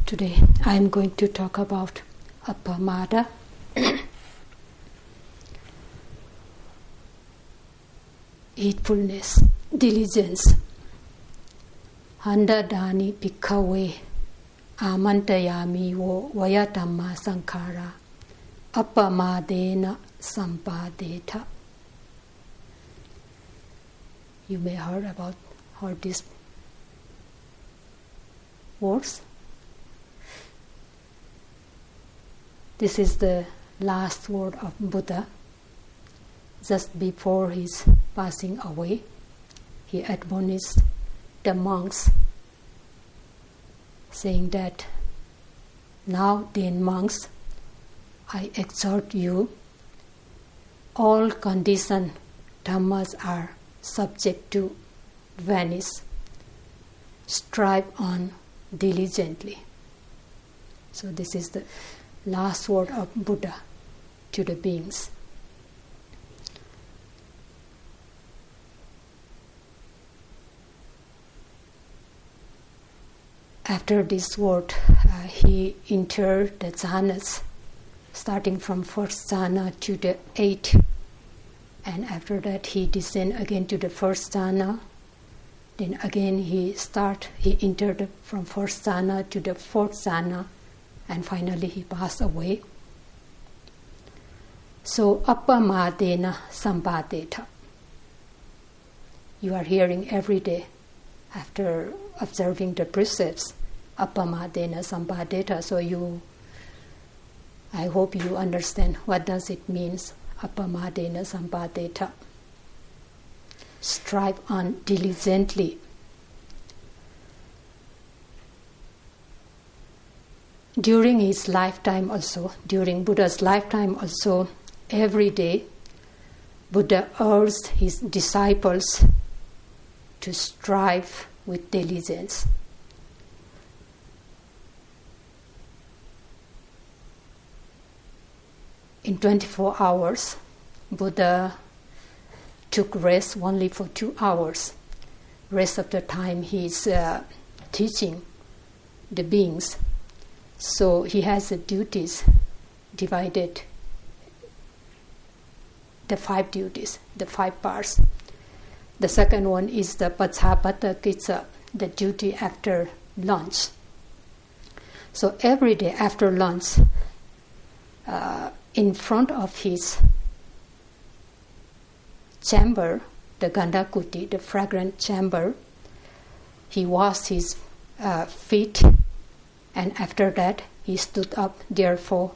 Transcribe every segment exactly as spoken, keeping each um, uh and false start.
Today I am going to talk about appamada. Heedfulness, diligence. Handa dani bhikkhawe amantayami wo vayatama sankhara appamadena sampadeta. You may have heard about heard these words. This is the last word of Buddha. Just before his passing away, he admonished the monks, saying that, "Now then, monks, I exhort you, all conditioned dhammas are subject to vanish. Strive on diligently." So this is the last word of Buddha to the beings. After this word, uh, he entered the jhanas, starting from first jhana to the eighth, and after that he descended again to the first jhana. Then again he start. He entered from first jhana to the fourth jhana, and finally he passed away. So appamadena sampadeta. You are hearing every day after observing the precepts, appamadena sampadeta. So you, I hope you understand what does it means, appamadena sampadeta. Strive on diligently. During his lifetime also, during Buddha's lifetime also, every day Buddha urged his disciples to strive with diligence. In twenty-four hours, Buddha took rest only for two hours. Rest of the time he is uh, teaching the beings. So he has the duties divided, the five duties, the five parts. The second one is the Pacchapata Kitsa, the duty after lunch. So every day after lunch, uh, in front of his chamber, the Gandakuti, the fragrant chamber, he washed his uh, feet, and after that he stood up there for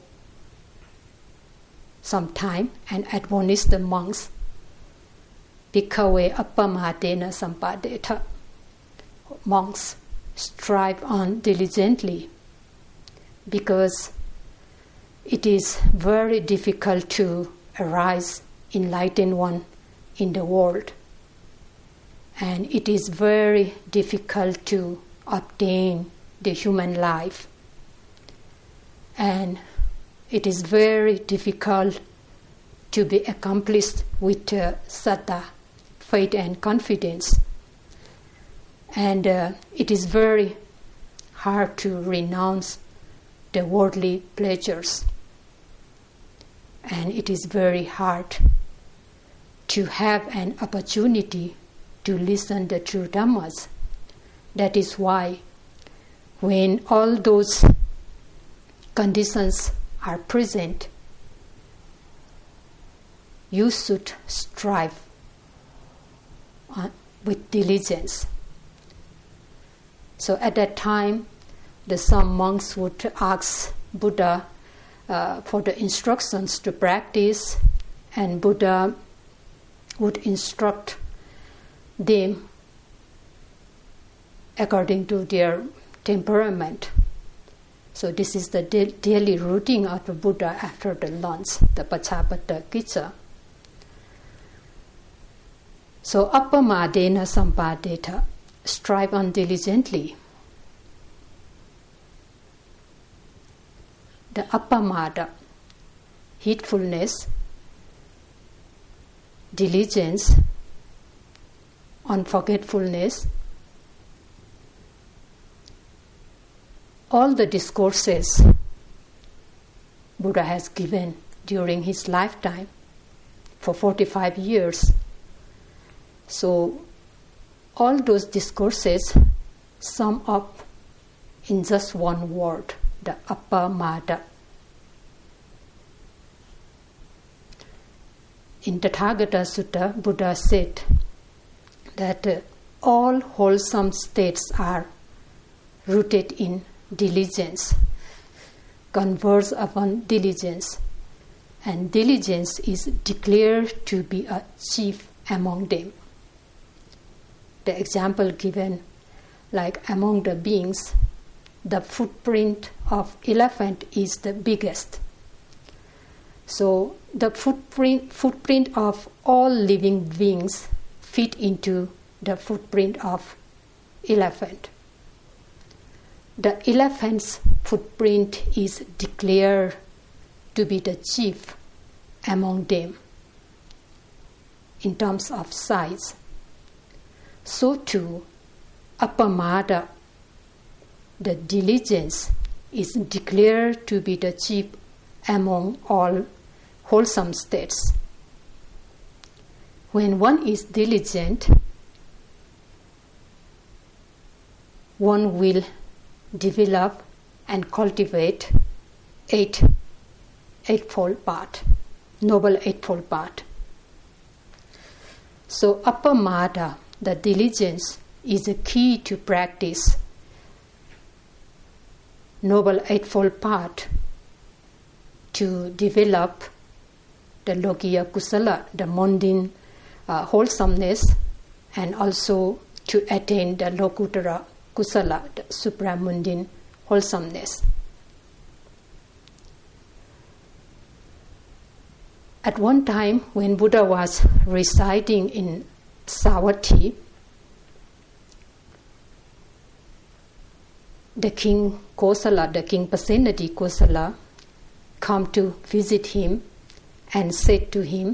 some time and admonished the monks, Bhikkhawe appamadena sampadeta. Monks, strive on diligently, because it is very difficult to arise enlightened one in the world, and it is very difficult to obtain the human life, and it is very difficult to be accomplished with uh, saddha, faith and confidence, and uh, it is very hard to renounce the worldly pleasures, and it is very hard to have an opportunity to listen the true dhammas. That is why when all those conditions are present, you should strive on, with diligence. So at that time, the some monks would ask Buddha uh, for the instructions to practice, and Buddha would instruct them according to their temperament. So this is the da- daily routine of the Buddha after the lunch, the Pacchapata Kitsa. So appamadena sampadeta, strive on diligently. The appamada, heedfulness, diligence, unforgetfulness, all the discourses Buddha has given during his lifetime for forty-five years. So all those discourses sum up in just one word, the appamada. In Tathagata Sutta, Buddha said that uh, all wholesome states are rooted in diligence, converge upon diligence, and diligence is declared to be a chief among them. The example given, like among the beings, the footprint of elephant is the biggest. So the footprint, footprint of all living beings fit into the footprint of elephant. The elephant's footprint is declared to be the chief among them in terms of size. So too, appamada, the diligence, is declared to be the chief among all wholesome states. When one is diligent, one will develop and cultivate eight eightfold path, noble eightfold path. So appamada, the diligence, is a key to practice noble eightfold path, to develop the lokiya kusala, the mundane uh, wholesomeness, and also to attain the lokuttara kusala, the supramundane wholesomeness. At one time, when Buddha was residing in Savatthi, the king Kosala, the king Pasenadi Kosala, come to visit him and said to him,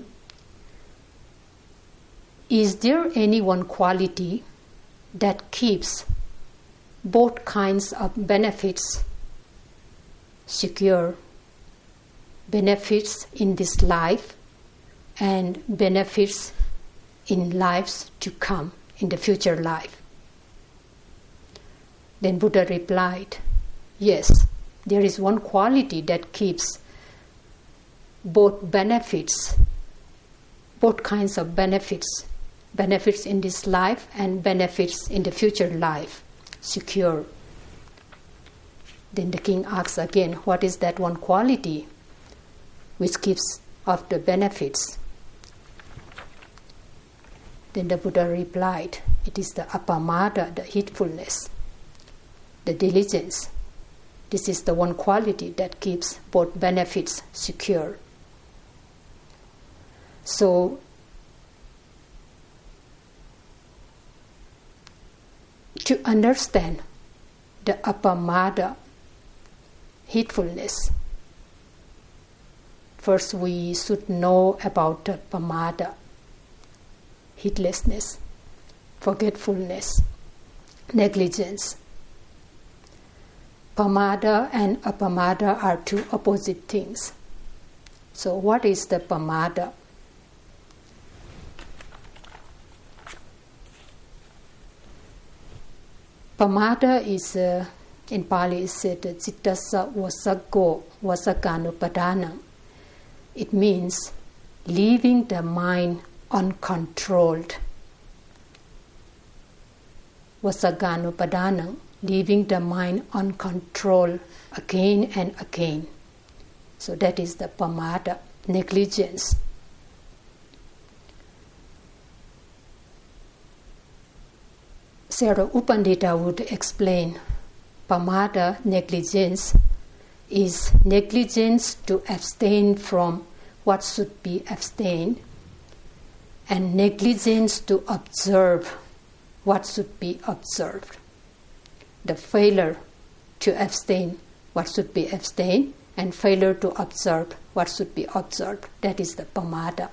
"Is there any one quality that keeps both kinds of benefits secure, benefits in this life and benefits in lives to come, in the future life?" Then Buddha replied, "Yes, there is one quality that keeps both benefits, both kinds of benefits, benefits in this life and benefits in the future life, secure." Then the king asks again, "What is that one quality which keeps of the benefits?" Then the Buddha replied, "It is the appamada, the heedfulness, the diligence. This is the one quality that keeps both benefits secure." So, to understand the appamada, heedfulness, first we should know about the pamada, heedlessness, forgetfulness, negligence. Pamada and appamada are two opposite things. So what is the pamada? Pamada is, uh, in Pali is said, cittassa vasaggo vasaganupadana. It means leaving the mind uncontrolled. Vasaganupadana, leaving the mind uncontrolled again and again. So that is the pamada, negligence. Sayadaw U Pandita would explain pamada, negligence, is negligence to abstain from what should be abstained, and negligence to observe what should be observed. The failure to abstain what should be abstained and failure to observe what should be observed. That is the pamada.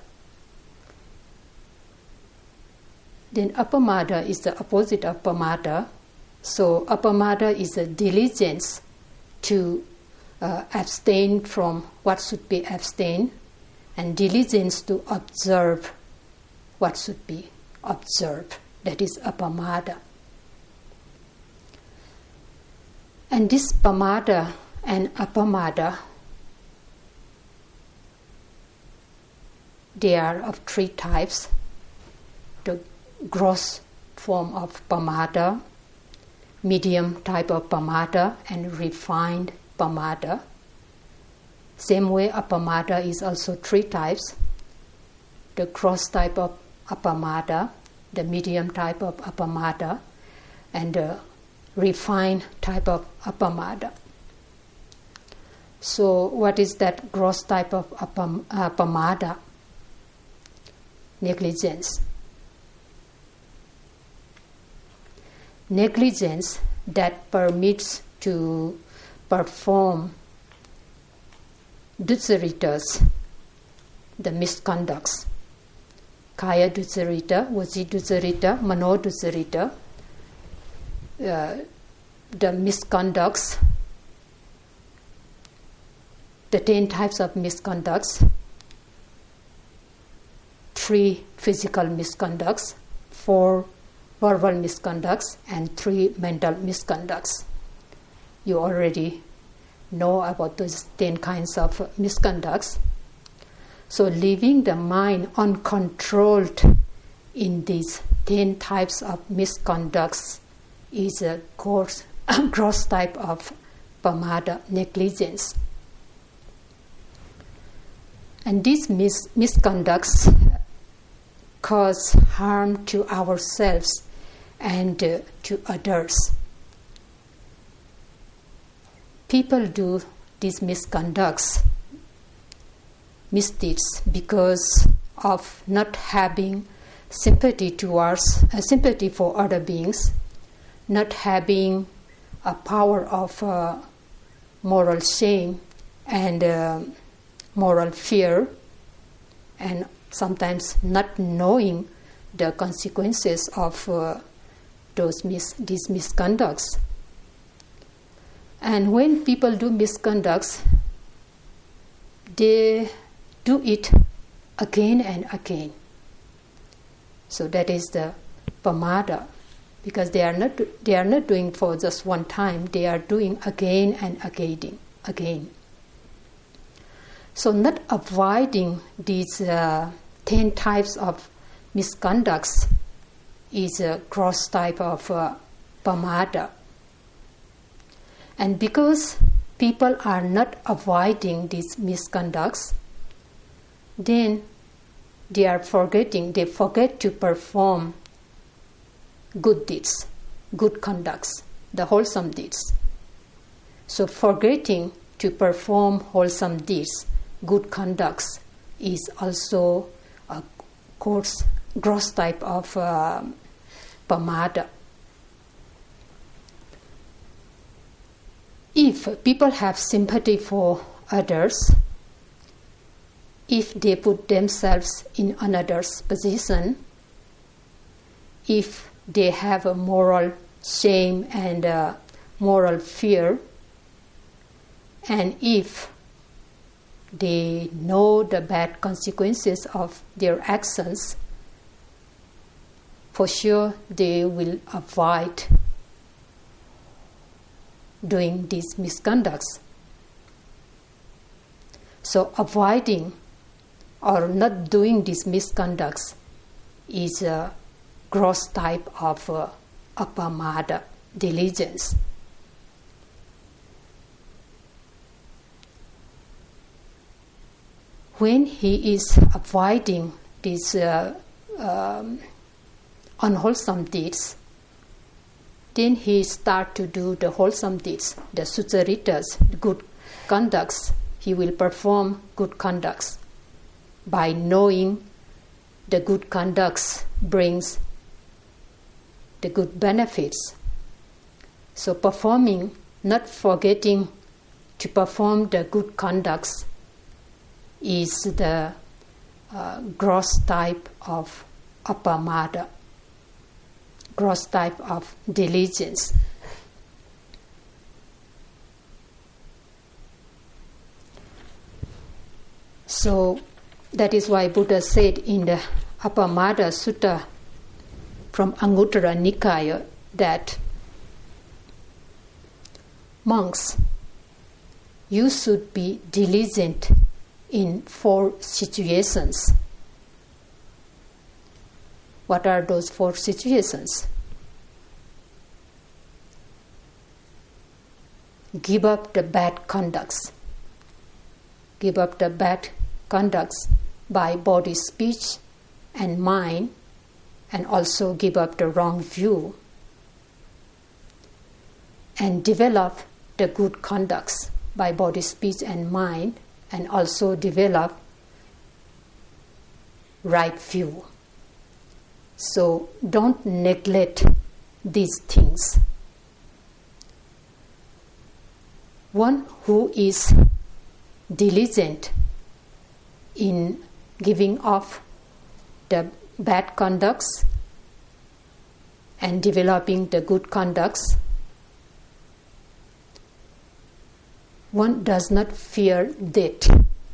Then appamada is the opposite of pamada. So appamada is a diligence to uh, abstain from what should be abstained, and diligence to observe what should be observed. That is apamada. And this pamada and apamada, they are of three types. The gross form of pamada, medium type of pamada, and refined pamada. Same way, apamada is also three types. The gross type of apamada, the medium type of apamada, and the refined type of apamada. So what is that gross type of apam, uh, apamada? Negligence. Negligence that permits to perform duceritas, the misconducts. Kaya ducerita, vaci ducerita, mano ducerita, uh, the misconducts, the ten types of misconducts, three physical misconducts, four verbal misconducts, and three mental misconducts. You already know about those ten kinds of misconducts. So leaving the mind uncontrolled in these ten types of misconducts is a gross, gross type of pamada, negligence. And these mis- misconducts cause harm to ourselves and uh, to others. People do these misconducts, misdeeds, because of not having sympathy towards uh, sympathy for other beings, not having a power of uh, moral shame and uh, moral fear, and sometimes not knowing the consequences of uh, those mis- these misconducts. And when people do misconducts, they do it again and again. So that is the pamada, because they are not they are not doing for just one time. They are doing again and again, again. So not avoiding these uh, ten types of misconducts is a gross type of uh, pamada. And because people are not avoiding these misconducts, then they are forgetting, they forget to perform good deeds, good conducts, the wholesome deeds. So forgetting to perform wholesome deeds, good conducts, is also a gross, gross type of uh, pamada. If people have sympathy for others, if they put themselves in another's position, if they have a moral shame and a moral fear, and if they know the bad consequences of their actions, for sure they will avoid doing these misconducts. So avoiding or not doing these misconducts is a gross type of uh, apamada, diligence. When he is avoiding these uh, um, unwholesome deeds, then he start to do the wholesome deeds, the sucharitas, the good conducts. He will perform good conducts. By knowing the good conducts brings the good benefits. So performing, not forgetting to perform the good conducts, is the uh, gross type of apamada, gross type of diligence. So that is why Buddha said in the Appamada Sutta from Anguttara Nikaya that monks, you should be diligent in four situations. What are those four situations? Give up the bad conducts. Give up the bad conducts by body, speech, and mind, and also give up the wrong view. And develop the good conducts by body, speech, and mind, and also develop right view. So don't neglect these things. One who is diligent in giving off the bad conducts and developing the good conducts, one does not fear death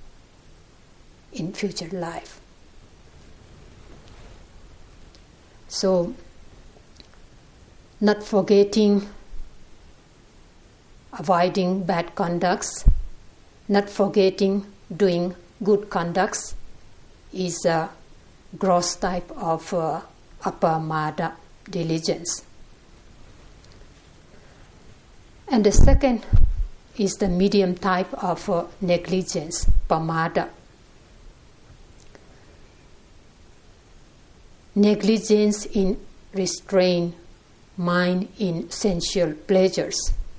in future life. So, not forgetting, avoiding bad conducts, not forgetting doing good conducts is a gross type of uh, appamada diligence. And the second is the medium type of uh, negligence, pamada. Negligence in restraint mind in sensual pleasures.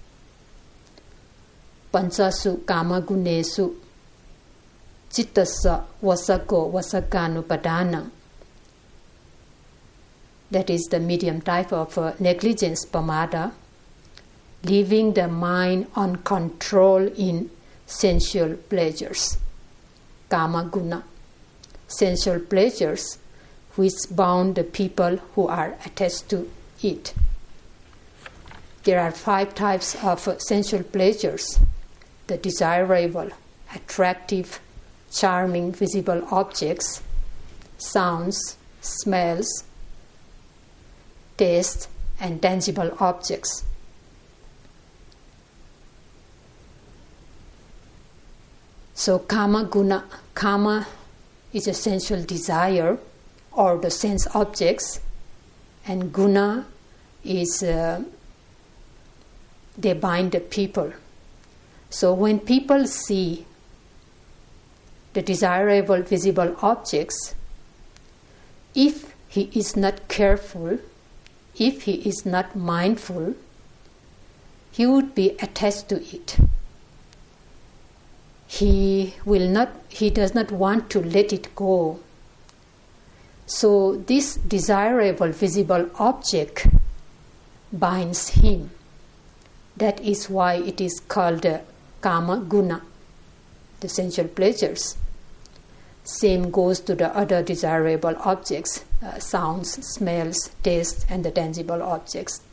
Panchasu kamagunesu chittasa vasako vasakanupadana. That is the medium type of uh, negligence, pamada, leaving the mind uncontrolled in sensual pleasures. Kamaguna, sensual pleasures which bound the people who are attached to it. There are five types of uh, sensual pleasures: the desirable, attractive, charming visible objects, sounds, smells, taste, and tangible objects. So kama guna, kama is a sensual desire or the sense objects, and guna is uh, they bind the people. So when people see the desirable visible objects, if he is not careful, if he is not mindful, he would be attached to it. He will not, he does not want to let it go. So this desirable visible object binds him. That is why it is called uh, kama guna, the sensual pleasures. Same goes to the other desirable objects, uh, sounds, smells, taste, and the tangible objects.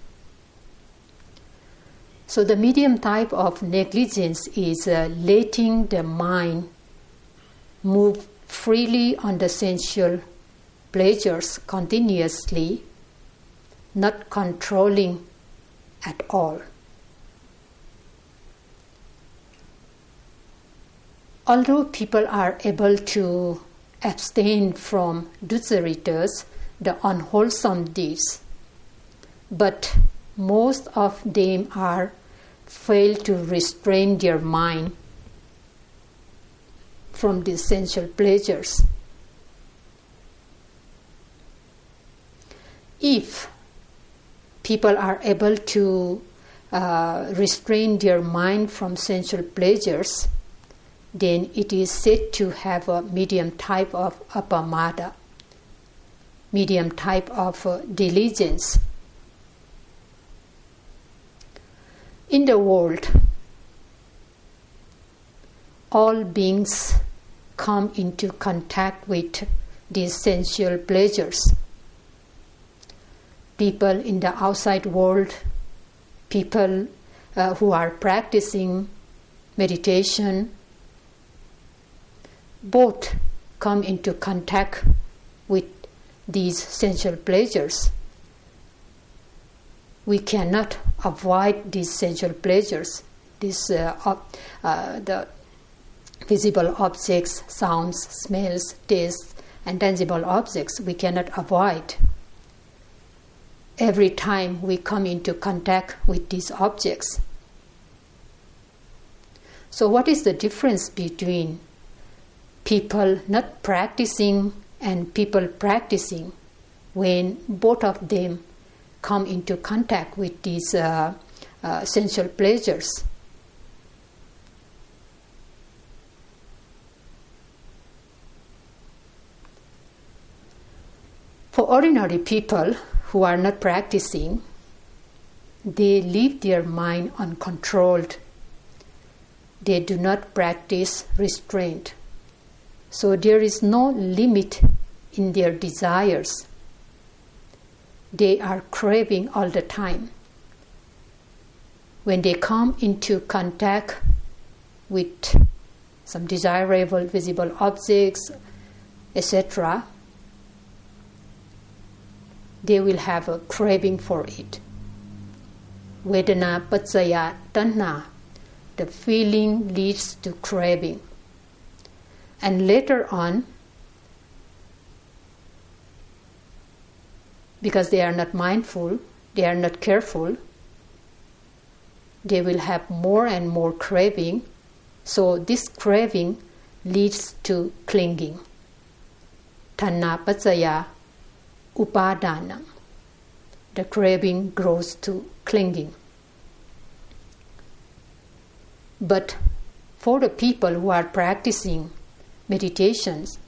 So the medium type of negligence is uh, letting the mind move freely on the sensual pleasures continuously, not controlling at all. Although people are able to abstain from duceritas, the unwholesome deeds, but most of them are fail to restrain their mind from the sensual pleasures. If people are able to uh, restrain their mind from sensual pleasures, then it is said to have a medium type of appamada, medium type of uh, diligence. In the world, all beings come into contact with these sensual pleasures. People in the outside world, people uh, who are practicing meditation, both come into contact with these sensual pleasures, we cannot avoid these sensual pleasures, these uh, op- uh, the visible objects, sounds, smells, tastes, and tangible objects. We cannot avoid. Every time we come into contact with these objects. So what is the difference between people not practicing and people practicing when both of them come into contact with these uh, uh, sensual pleasures? For ordinary people who are not practicing, they leave their mind uncontrolled. They do not practice restraint. So there is no limit in their desires. They are craving all the time. When they come into contact with some desirable visible objects, et cetera, they will have a craving for it. Vedana paccaya tanha. The feeling leads to craving. And later on, because they are not mindful, they are not careful, they will have more and more craving. So this craving leads to clinging. Tanha paccaya upadana. The craving grows to clinging. But for the people who are practicing meditations,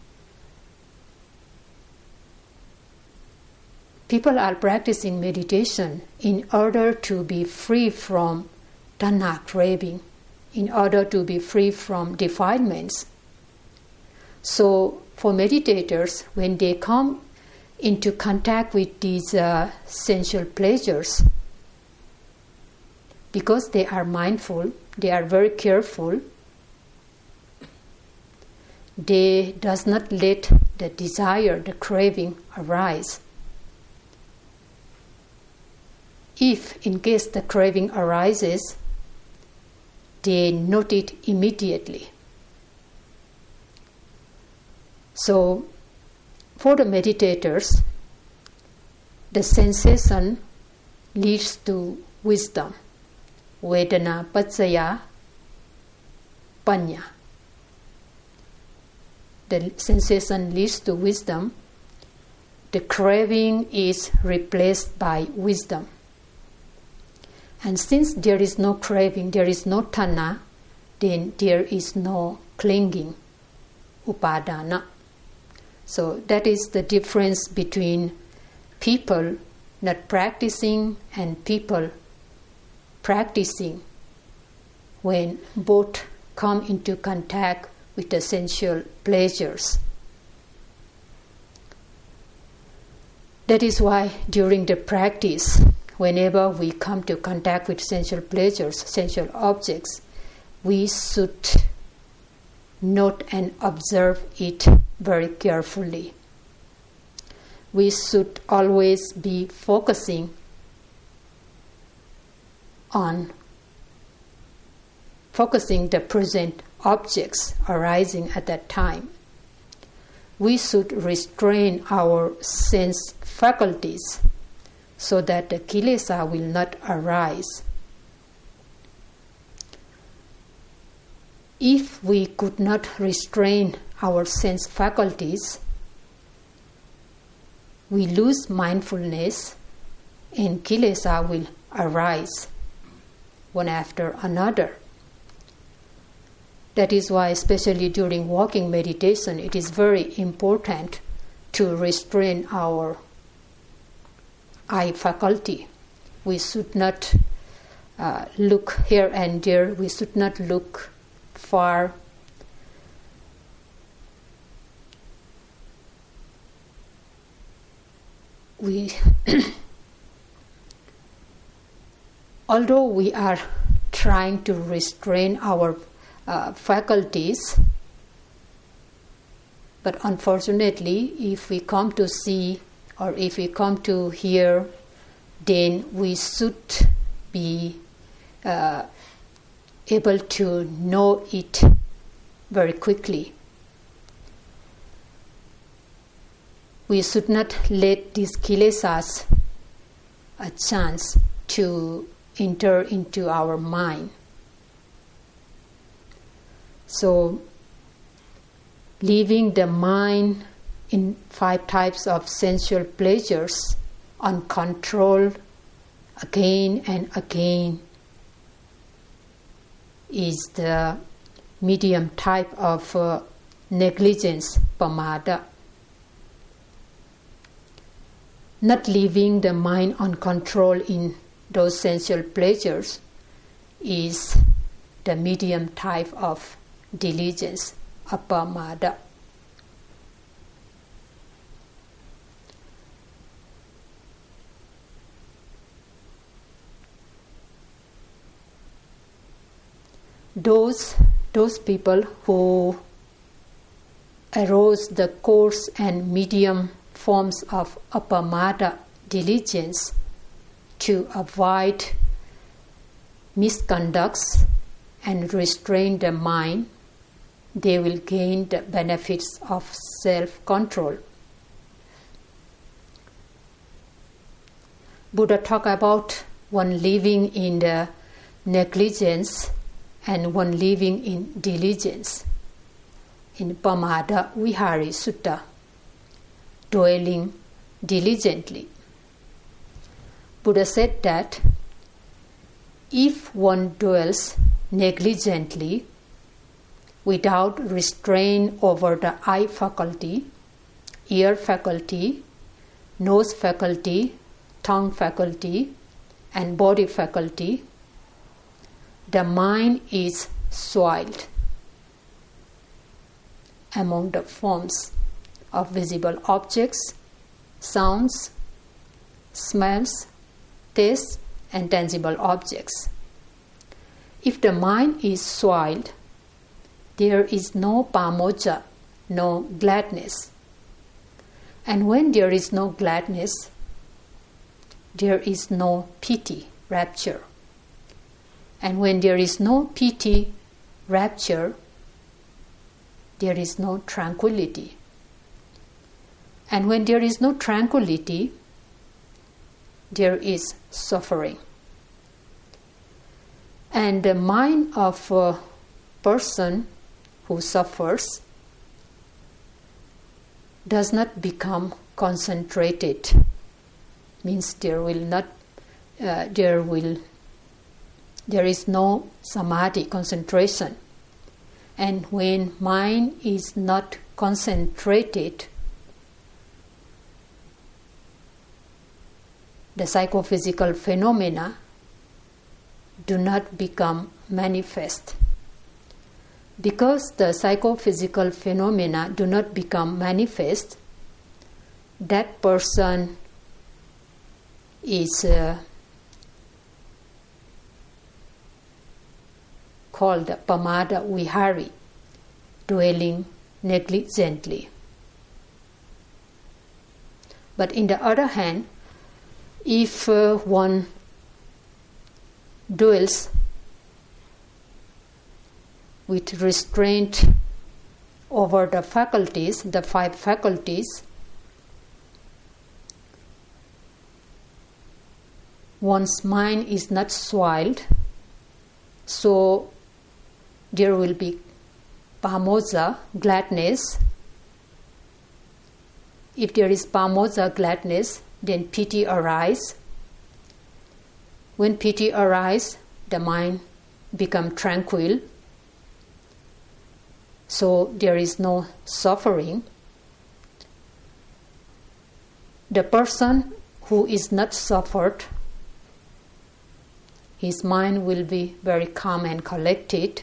people are practicing meditation in order to be free from tanha craving, in order to be free from defilements. So for meditators, when they come into contact with these uh, sensual pleasures, because they are mindful, they are very careful, they does not let the desire, the craving arise. If in case the craving arises, they note it immediately. So for the meditators, the sensation leads to wisdom. Vedana paccaya panya. The sensation leads to wisdom. The craving is replaced by wisdom. And since there is no craving, there is no tanha, then there is no clinging, upadana. So that is the difference between people not practicing and people practicing when both come into contact with the sensual pleasures. That is why during the practice, whenever we come to contact with sensual pleasures, sensual objects, we should note and observe it very carefully. We should always be focusing on focusing the present objects arising at that time. We should restrain our sense faculties so that the kilesa will not arise. If we could not restrain our sense faculties, we lose mindfulness and kilesa will arise one after another. That is why, especially during walking meditation, it is very important to restrain our eye faculty. We should not uh, look here and there. We should not look far. We, although we are trying to restrain our uh, faculties, But unfortunately, if we come to see or if we come to hear, then we should be uh, able to know it very quickly. We should not let these kilesas a chance to enter into our mind. So, leaving the mind in five types of sensual pleasures uncontrolled again and again is the medium type of uh, negligence, pamada. Not leaving the mind uncontrolled in those sensual pleasures is the medium type of diligence, apamada. Those, those people who arose the coarse and medium forms of apamada diligence to avoid misconducts and restrain the mind, they will gain the benefits of self-control. Buddha talked about one living in the negligence and one living in diligence. In Pamada Vihari Sutta, dwelling diligently. Buddha said that if one dwells negligently, without restraint over the eye faculty, ear faculty, nose faculty, tongue faculty, and body faculty, the mind is soiled among the forms of visible objects, sounds, smells, tastes, and tangible objects. If the mind is soiled, there is no pamoja, no gladness. And when there is no gladness, there is no piti, rapture. And when there is no piti, rapture, there is no tranquility. And when there is no tranquility, there is suffering. And the mind of a person who suffers does not become concentrated. Means there will not, uh, there will, there is no samadhi, concentration. And when mind is not concentrated, the psychophysical phenomena do not become manifest. Because the psychophysical phenomena do not become manifest, that person is uh, called Pamada Vihari, dwelling negligently. But in the other hand, if uh, one dwells with restraint over the faculties, the five faculties, one's mind is not soiled, so there will be pamoja, gladness. If there is pamoja, gladness, then piti arises. When piti arises, the mind becomes tranquil, so there is no suffering. The person who is not suffered, his mind will be very calm and collected.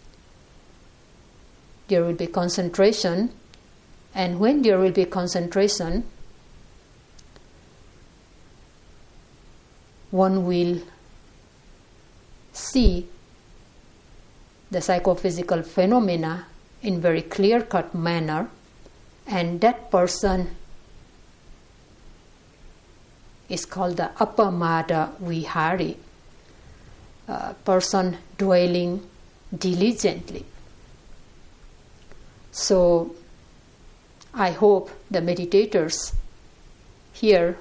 There will be concentration, and when there will be concentration, one will see the psychophysical phenomena in very clear-cut manner, and that person is called the Appamada Vihari, a person dwelling diligently. So I hope the meditators here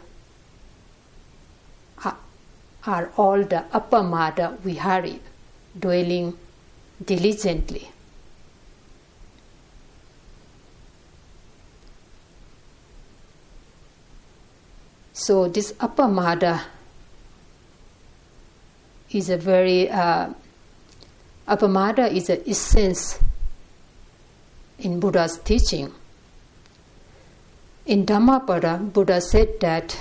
are, are all the Appamada Vihari, dwelling diligently. So this Appamada is a very, uh, Appamada is an essence in Buddha's teaching. In Dhammapada, Buddha said that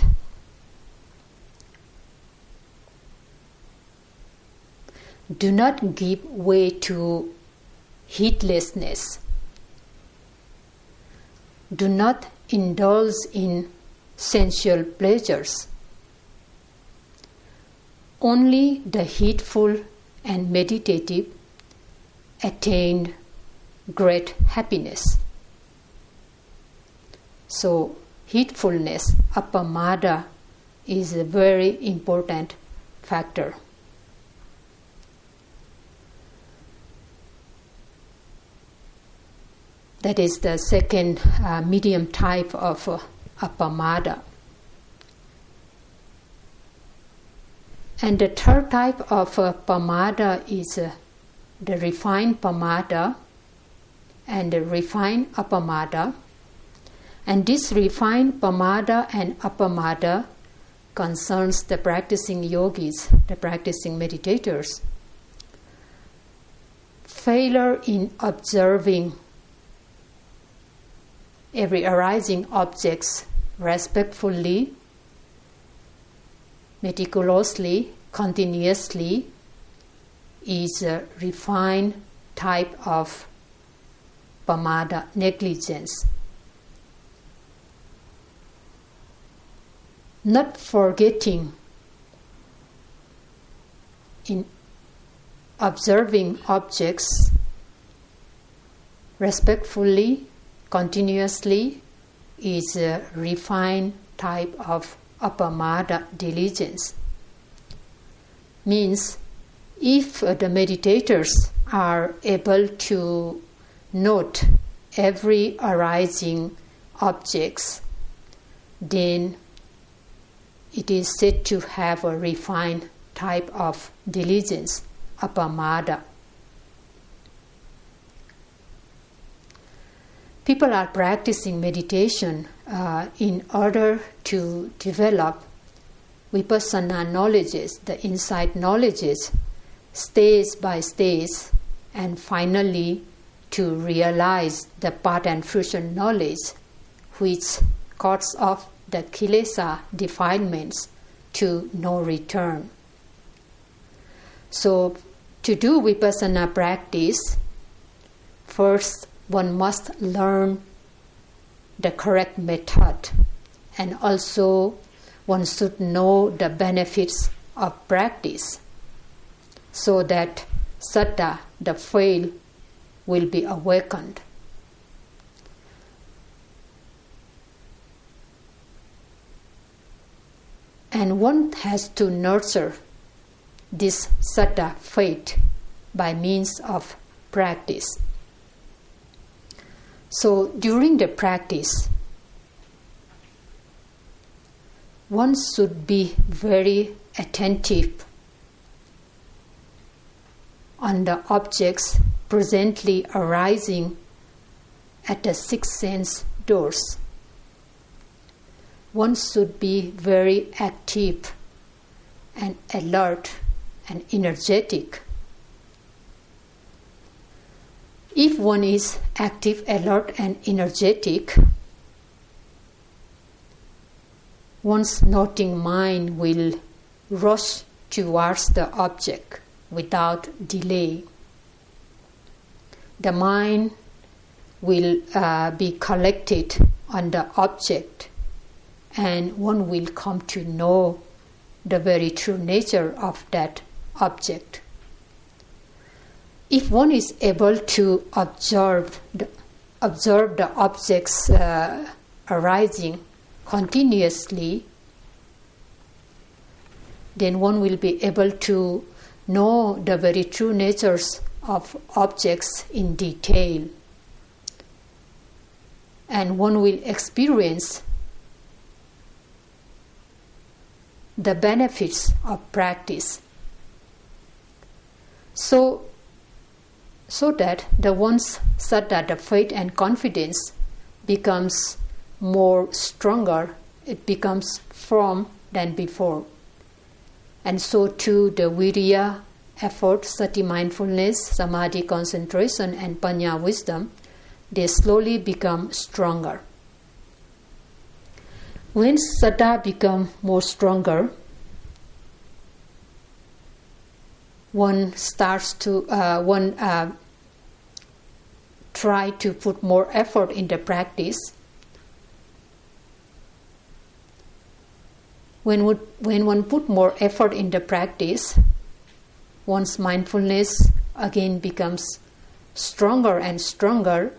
do not give way to heedlessness. Do not indulge in sensual pleasures. Only the heedful and meditative attain great happiness. So, heedfulness, Appamada, is a very important factor. That is the second uh, medium type of uh, Appamada. And the third type of uh, Pamada is uh, the refined Pamada and the refined Appamada. And this refined Pamada and Appamada concerns the practicing yogis, the practicing meditators. Failure in observing every arising objects respectfully, meticulously, continuously is a refined type of Pamada, negligence. Not forgetting in observing objects respectfully, continuously is a refined type of Appamada, diligence. Means if uh, the meditators are able to note every arising objects, then it is said to have a refined type of diligence, Appamada. People are practicing meditation uh, in order to develop vipassana knowledges, the insight knowledges, stage by stage, and finally to realize the path and fruition knowledge, which cuts off the kilesa defilements to no return. So, to do vipassana practice, first one must learn the correct method, and also one should know the benefits of practice, so that saddha, the faith, will be awakened. And one has to nurture this saddha, faith, by means of practice. So during the practice, one should be very attentive on the objects presently arising at the six sense doors. One should be very active and alert and energetic. If one is active, alert, and energetic, one's noting mind will rush towards the object without delay. The mind will uh, be collected on the object, and one will come to know the very true nature of that object. If one is able to observe the observe the objects uh, arising continuously, then one will be able to know the very true natures of objects in detail. And one will experience the benefits of practice. So, so that the ones such that the faith and confidence becomes more stronger, it becomes firm than before. And so too the virya, effort, sati mindfulness, samadhi concentration, and panya wisdom, they slowly become stronger. When saddha become more stronger, one starts to uh, one uh, try to put more effort in the practice. When would, when one put more effort in the practice, one's mindfulness again becomes stronger and stronger.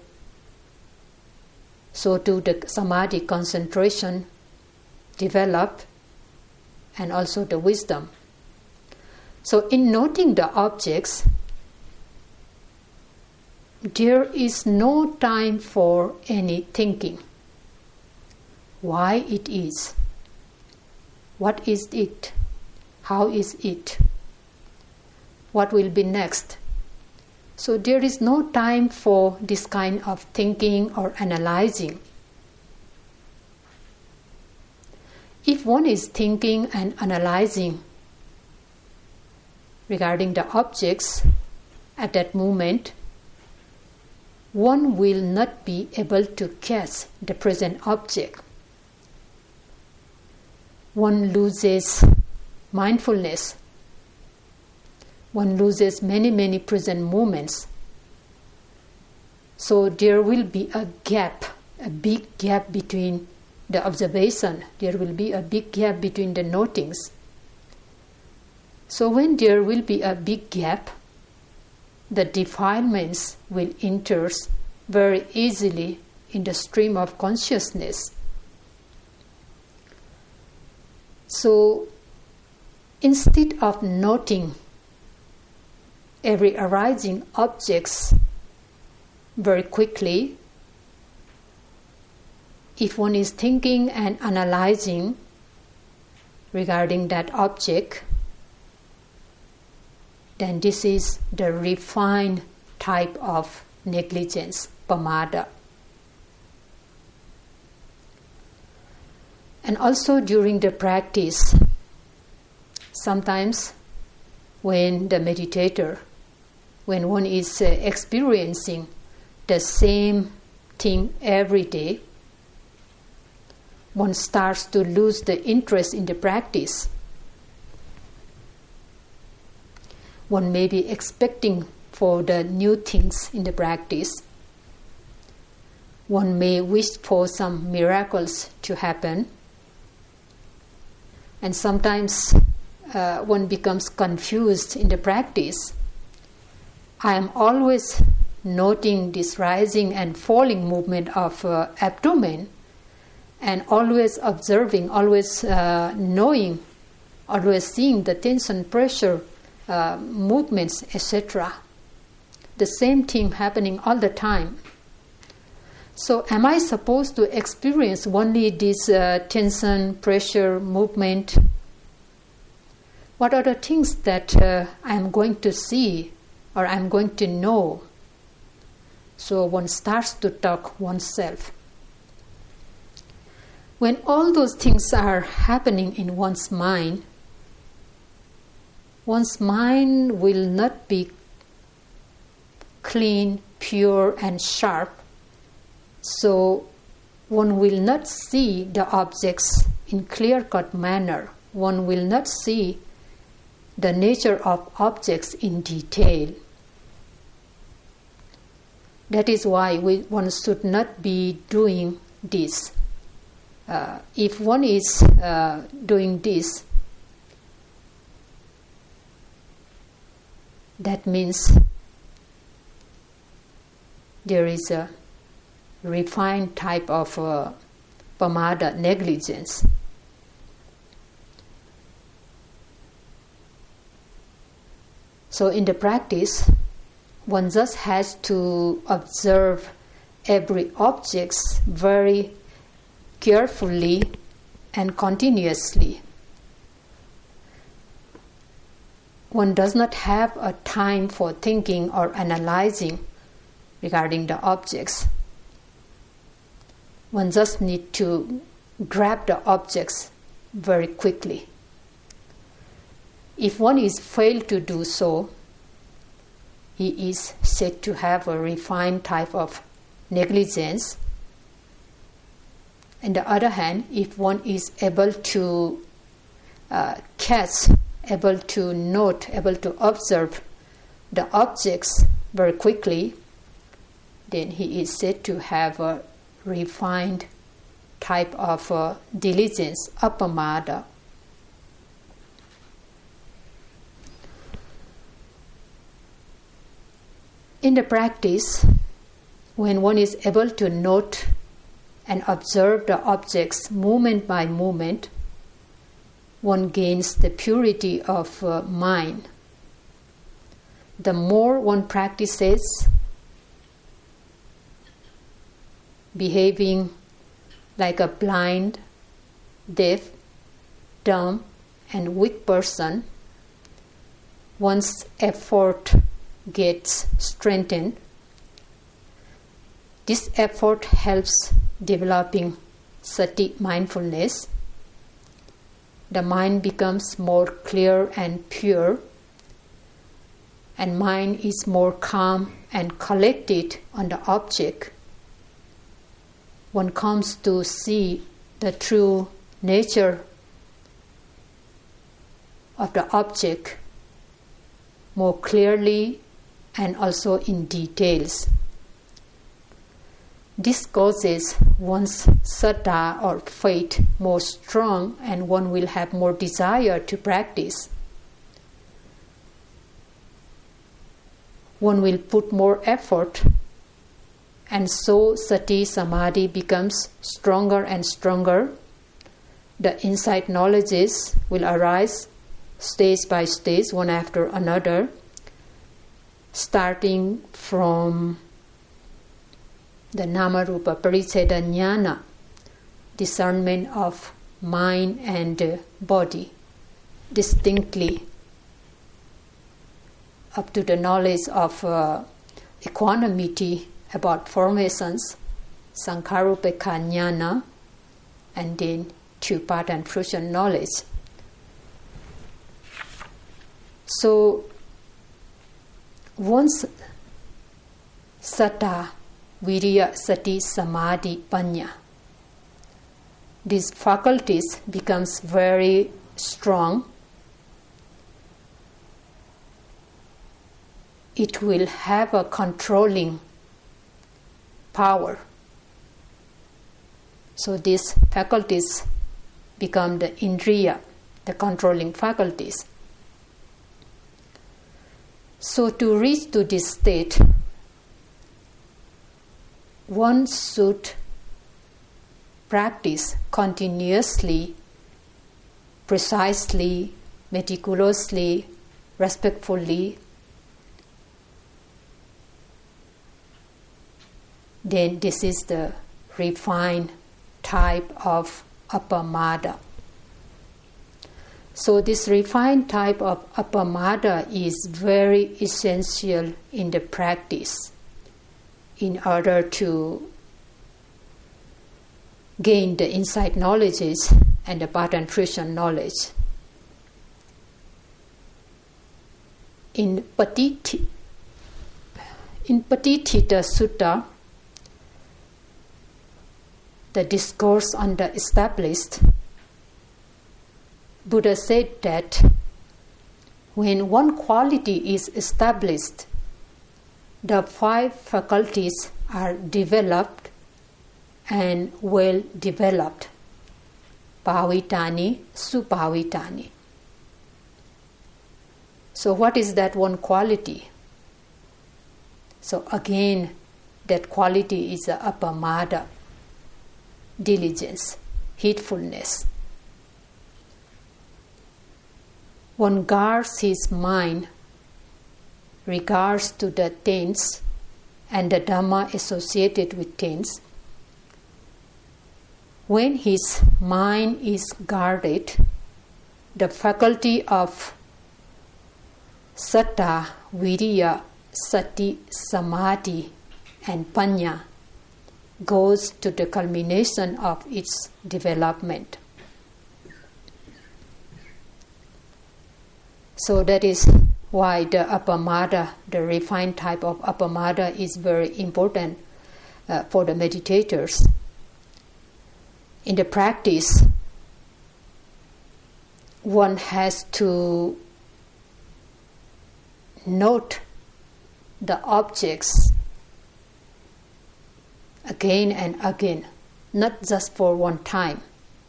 So too the samadhi concentration develop, and also the wisdom. So in noting the objects, there is no time for any thinking. Why it is? What is it? How is it? What will be next? So there is no time for this kind of thinking or analyzing. If one is thinking and analyzing regarding the objects at that moment, one will not be able to catch the present object. One loses mindfulness. One loses many, many present moments. So there will be a gap, a big gap between the observation. There will be a big gap between the notings. So when there will be a big gap, the defilements will enter very easily in the stream of consciousness. So instead of noting every arising objects very quickly, if one is thinking and analyzing regarding that object, then this is the refined type of negligence, pamada. And also during the practice, sometimes when the meditator, when one is uh, experiencing the same thing every day, one starts to lose the interest in the practice. One may be expecting for the new things in the practice. One may wish for some miracles to happen. And sometimes uh, one becomes confused in the practice. I am always noting this rising and falling movement of uh, abdomen, and always observing, always uh, knowing, always seeing the tension, pressure, uh, movements, et cetera. The same thing happening all the time. So am I supposed to experience only this uh, tension, pressure, movement? What are the things that uh, I am going to see or I am going to know? So one starts to talk oneself. When all those things are happening in one's mind, one's mind will not be clean, pure, and sharp. So one will not see the objects in clear-cut manner. One will not see the nature of objects in detail. That is why we, one should not be doing this. Uh, if one is uh, doing this, that means there is a refined type of uh, pamada, negligence. So in the practice, one just has to observe every object very carefully and continuously. One does not have a time for thinking or analyzing regarding the objects. One just needs to grab the objects very quickly. If one is failed to do so, he is said to have a refined type of negligence. On the other hand, if one is able to uh, catch, able to note, able to observe the objects very quickly, then he is said to have a refined type of uh, diligence, apamada. In the practice, when one is able to note and observe the objects moment by moment, one gains the purity of uh, mind. The more one practices behaving like a blind, deaf, dumb, and weak person, one's effort gets strengthened. This effort helps developing sati, mindfulness. The mind becomes more clear and pure, and mind is more calm and collected on the object. One comes to see the true nature of the object more clearly and also in details. This causes one's saddha or faith more strong, and one will have more desire to practice. One will put more effort, and so sati samadhi becomes stronger and stronger. The insight knowledges will arise stage by stage, one after another, starting from the Namarupa Pariccheda Jnana, discernment of mind and uh, body distinctly, up to the knowledge of uh, equanimity about formations, Sankharupekkha Jnana, and then two-part and fruition knowledge. So once sattva, virya, sati, samadhi, panya, these faculties becomes very strong, it will have a controlling power. So these faculties become the indriya, the controlling faculties. So to reach to this state, one should practice continuously, precisely, meticulously, respectfully. Then this is the refined type of apamada. So this refined type of apamada is very essential in the practice in order to gain the insight knowledges and the pattern fruition knowledge. In Patiti, in Patitita Sutta, the discourse on the established, Buddha said that when one quality is established, the five faculties are developed and well developed. Pavitani, supavitani. So what is that one quality? So again, that quality is a apamada, diligence, heedfulness. One guards his mind regards to the things and the Dhamma associated with things. When his mind is guarded, the faculty of satta, viriya, sati, samadhi, and panya goes to the culmination of its development. So that is why the apamada, the refined type of apamada, is very important uh, for the meditators. In the practice, one has to note the objects again and again, not just for one time.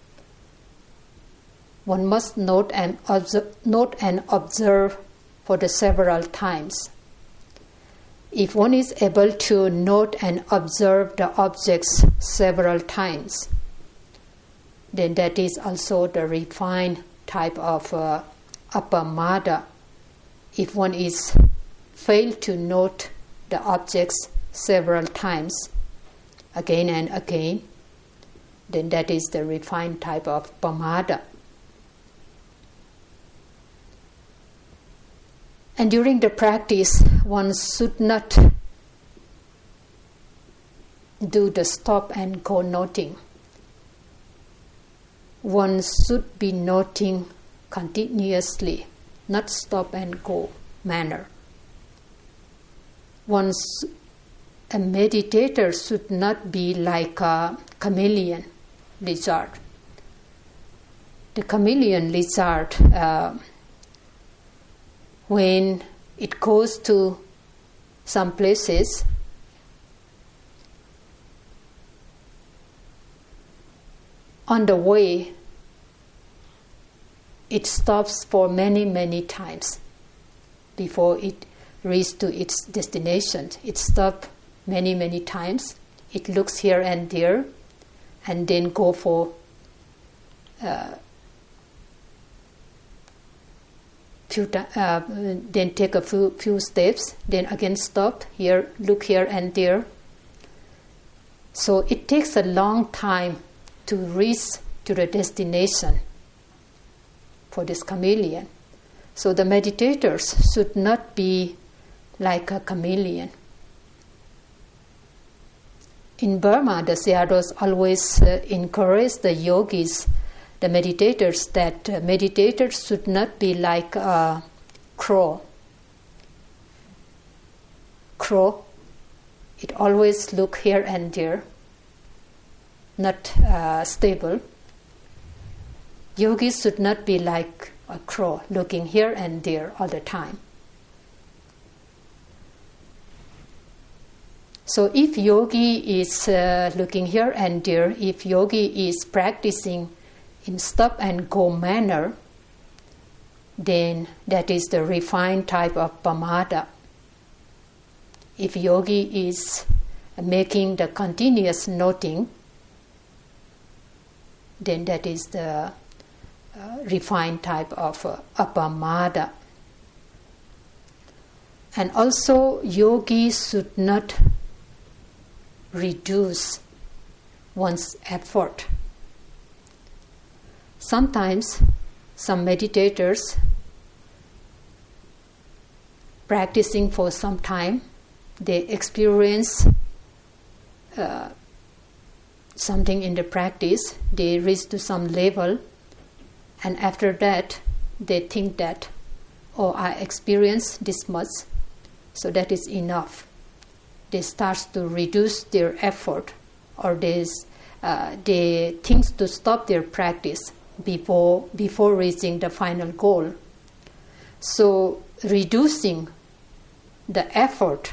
One must note and observe, note and observe for the several times. If one is able to note and observe the objects several times, then that is also the refined type of uh, apamada. If one is failed to note the objects several times, again and again, then that is the refined type of pamada. And during the practice, one should not do the stop and go noting. One should be noting continuously, not stop and go manner. One's a meditator should not be like a chameleon lizard. The chameleon lizard, uh, when it goes to some places, on the way, it stops for many, many times before it reaches to its destination. It stops many, many times. It looks here and there, and then go for uh, few t- uh, then take a few, few steps, then again stop here, look here and there. So it takes a long time to reach to the destination for this chameleon. So the meditators should not be like a chameleon. In Burma, the Sayadaws always uh, encourage the yogis, the meditators, that uh, meditators should not be like a crow. Crow, it always look here and there, not uh, stable. Yogis should not be like a crow, looking here and there all the time. So if yogi is uh, looking here and there, if yogi is practicing in stop and go manner, then that is the refined type of pamada. If yogi is making the continuous noting, then that is the uh, refined type of uh, apamada. And also, yogis should not reduce one's effort. Sometimes some meditators practicing for some time, they experience uh, something in the practice, they reach to some level, and after that they think that, oh, I experienced this much, so that is enough. They start to reduce their effort, or they, uh, they think to stop their practice before, before reaching the final goal. So reducing the effort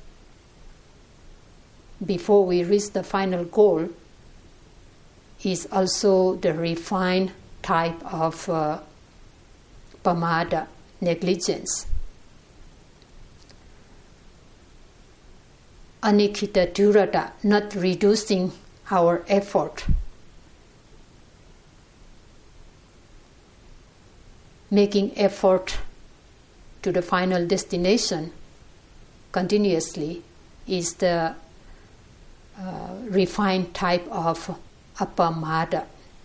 before we reach the final goal is also the refined type of uh, pamada, negligence. anikita durata, not reducing our effort, making effort to the final destination continuously is the uh, refined type of appamada.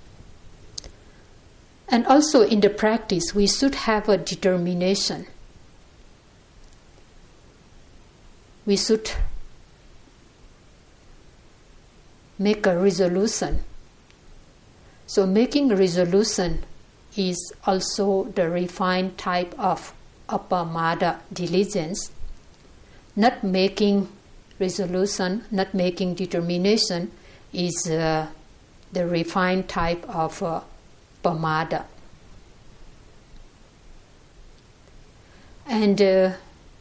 And also in the practice, we should have a determination. We should make a resolution. So making a resolution is also the refined type of appamada diligence. Not making resolution, not making determination is uh, the refined type of uh, pamada. And uh,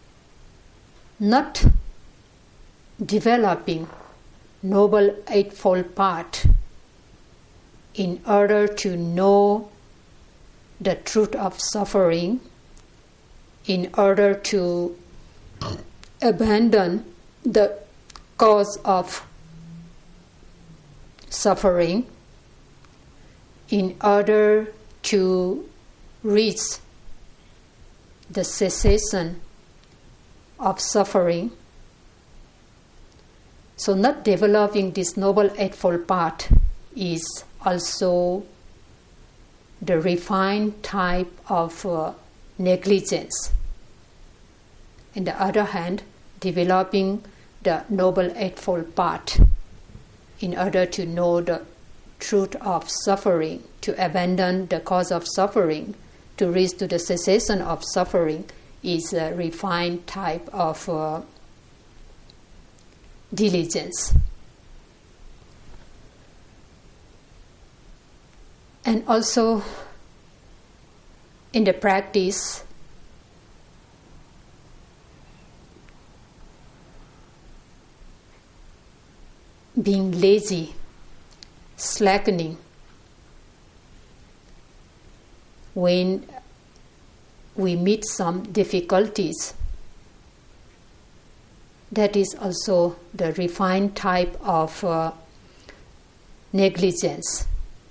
not developing Noble Eightfold Path in order to know the truth of suffering, in order to abandon the cause of suffering, in order to reach the cessation of suffering. So not developing this Noble Eightfold Path is also the refined type of uh, negligence. On the other hand, developing the Noble Eightfold Path in order to know the truth of suffering, to abandon the cause of suffering, to reach to the cessation of suffering is a refined type of uh, diligence. And also in the practice, being lazy, slackening, when we meet some difficulties, that is also the refined type of uh, negligence.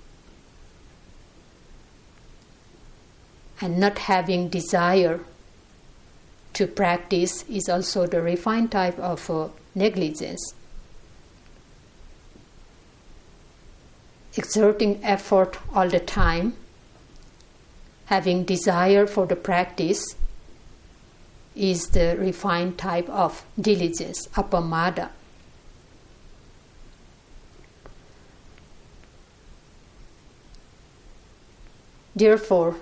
And not having desire to practice is also the refined type of uh, negligence. Exerting effort all the time, having desire for the practice, is the refined type of diligence, appamada. Therefore,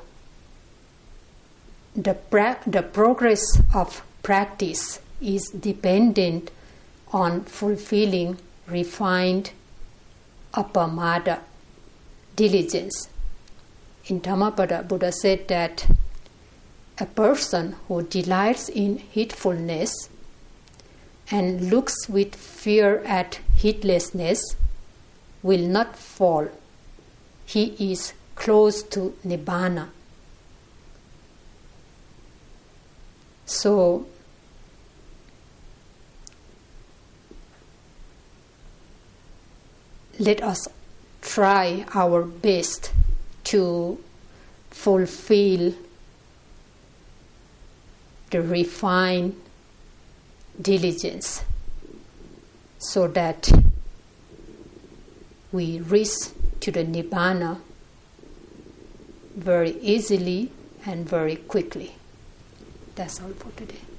the, pra- the progress of practice is dependent on fulfilling refined appamada diligence. In Dhammapada, Buddha said that a person who delights in heedfulness and looks with fear at heedlessness will not fall. He is close to Nibbana. So, let us try our best to fulfill the refined diligence so that we reach to the Nibbana very easily and very quickly. That's all for today.